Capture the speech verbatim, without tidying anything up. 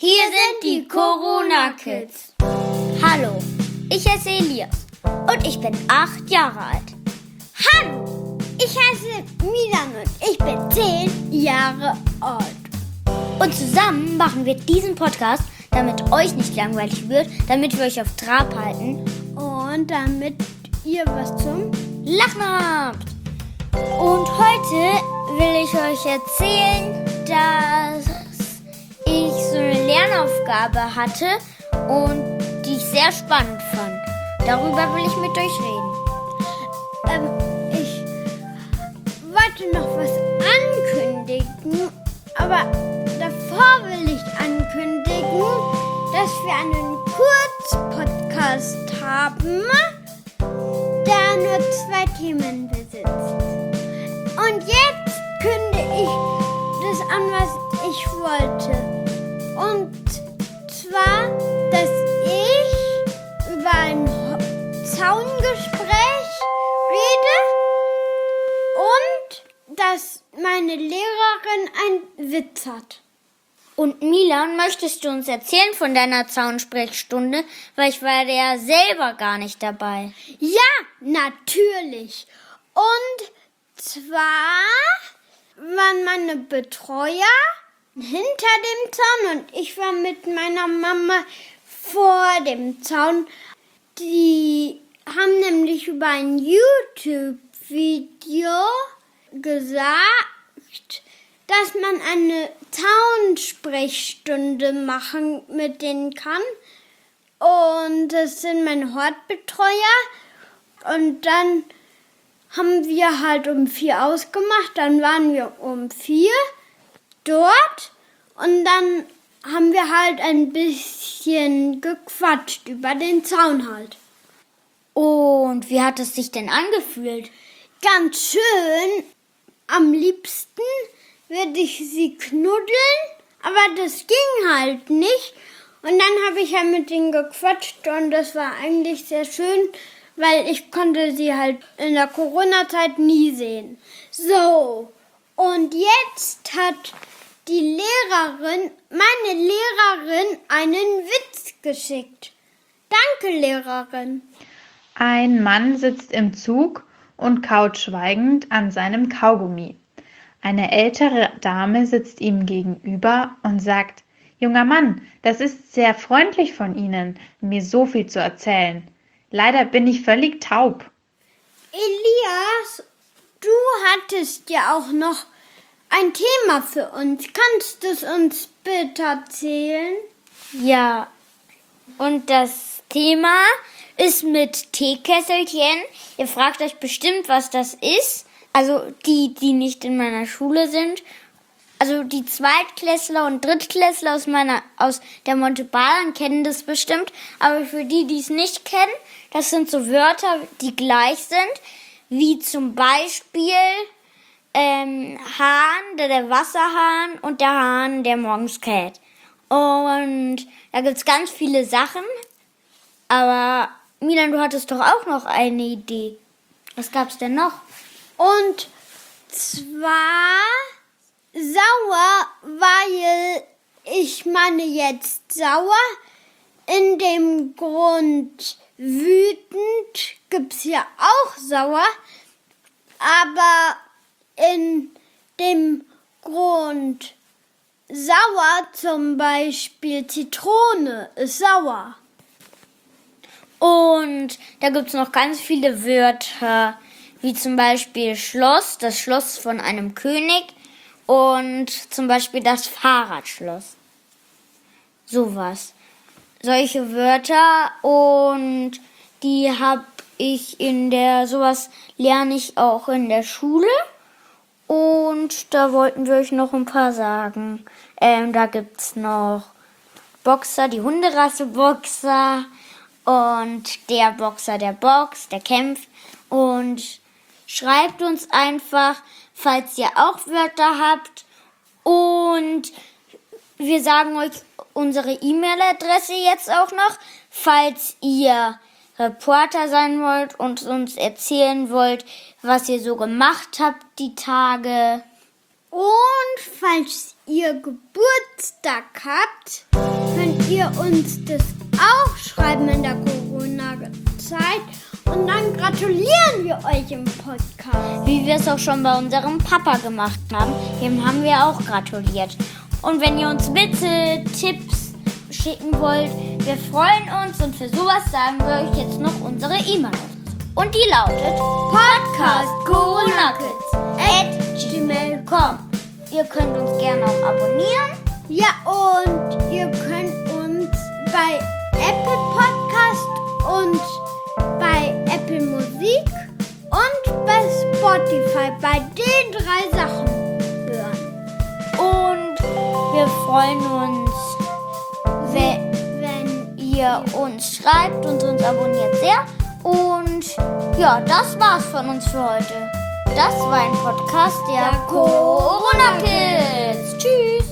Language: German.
Hier sind die Corona-Kids. Hallo, ich heiße Elias und ich bin acht Jahre alt. Hallo, ich heiße Milan und ich bin zehn Jahre alt. Und zusammen machen wir diesen Podcast, damit euch nicht langweilig wird, damit wir euch auf Trab halten und damit ihr was zum Lachen habt. Und heute will ich euch erzählen, dass ich so eine Lernaufgabe hatte und die ich sehr spannend fand. Darüber will ich mit euch reden. Ähm, ich wollte noch was ankündigen, aber davor will ich ankündigen, dass wir einen Kurzpodcast haben, der nur zwei Themen besitzt. Und jetzt kündige ich das an, was ich wollte. Und zwar, dass ich über ein Zaungespräch rede und dass meine Lehrerin einen Witz hat. Und Milan, möchtest du uns erzählen von deiner Zaunsprechstunde? Weil ich war ja selber gar nicht dabei. Ja, natürlich. Und zwar waren meine Betreuer hinter dem Zaun und ich war mit meiner Mama vor dem Zaun. Die haben nämlich über ein YouTube-Video gesagt, dass man eine Zaunsprechstunde machen mit denen kann. Und das sind meine Hortbetreuer. Und dann haben wir halt um vier ausgemacht. Dann waren wir um vier dort. Und dann haben wir halt ein bisschen gequatscht über den Zaun halt. Und wie hat es sich denn angefühlt? Ganz schön. Am liebsten würde ich sie knuddeln, aber das ging halt nicht. Und dann habe ich ja mit denen gequatscht und das war eigentlich sehr schön, weil ich konnte sie halt in der Corona-Zeit nie sehen. So, und jetzt hat die Lehrerin, meine Lehrerin, einen Witz geschickt. Danke, Lehrerin. Ein Mann sitzt im Zug und kaut schweigend an seinem Kaugummi. Eine ältere Dame sitzt ihm gegenüber und sagt: »Junger Mann, das ist sehr freundlich von Ihnen, mir so viel zu erzählen. Leider bin ich völlig taub.« Elias, du hattest ja auch noch ein Thema für uns. Kannst du es uns bitte erzählen? Ja, und das Thema ist mit Teekesselchen. Ihr fragt euch bestimmt, was das ist. Also die, die nicht in meiner Schule sind. Also die Zweitklässler und Drittklässler aus meiner aus der Montebalan kennen das bestimmt. Aber für die, die es nicht kennen, das sind so Wörter, die gleich sind. Wie zum Beispiel ähm, Hahn, der, der Wasserhahn und der Hahn, der morgens kräht. Und da gibt's ganz viele Sachen. Aber Milan, du hattest doch auch noch eine Idee. Was gab's denn noch? Und zwar sauer, weil ich meine jetzt sauer. In dem Grund wütend gibt's ja auch sauer. Aber in dem Grund sauer, zum Beispiel Zitrone, ist sauer. Und da gibt's noch ganz viele Wörter, wie zum Beispiel Schloss, das Schloss von einem König und zum Beispiel das Fahrradschloss. Sowas. Solche Wörter und die habe ich in der, sowas lerne ich auch in der Schule und da wollten wir euch noch ein paar sagen. Ähm, da gibt's noch Boxer, die Hunderasse Boxer und der Boxer, der boxt, der kämpft und schreibt uns einfach, falls ihr auch Wörter habt. Und wir sagen euch unsere E-Mail-Adresse jetzt auch noch, falls ihr Reporter sein wollt und uns erzählen wollt, was ihr so gemacht habt die Tage. Und falls ihr Geburtstag habt, könnt ihr uns das auch schreiben in der Corona-Zeit. Und dann gratulieren wir euch im Podcast. Wie wir es auch schon bei unserem Papa gemacht haben. Dem haben wir auch gratuliert. Und wenn ihr uns Witze, Tipps schicken wollt, wir freuen uns. Und für sowas sagen wir euch jetzt noch unsere E-Mail. Und die lautet podcastcoronakids at gmail punkt com. Ihr könnt uns gerne auch abonnieren. Ja, und ihr könnt uns bei Apple Podcast und bei Apple Musik und bei Spotify, bei den drei Sachen hören. Und wir freuen uns, wenn, Wenn ihr uns schreibt und uns abonniert sehr. Und ja, das war's von uns für heute. Das war ein Podcast der Der Corona Kids. Tschüss.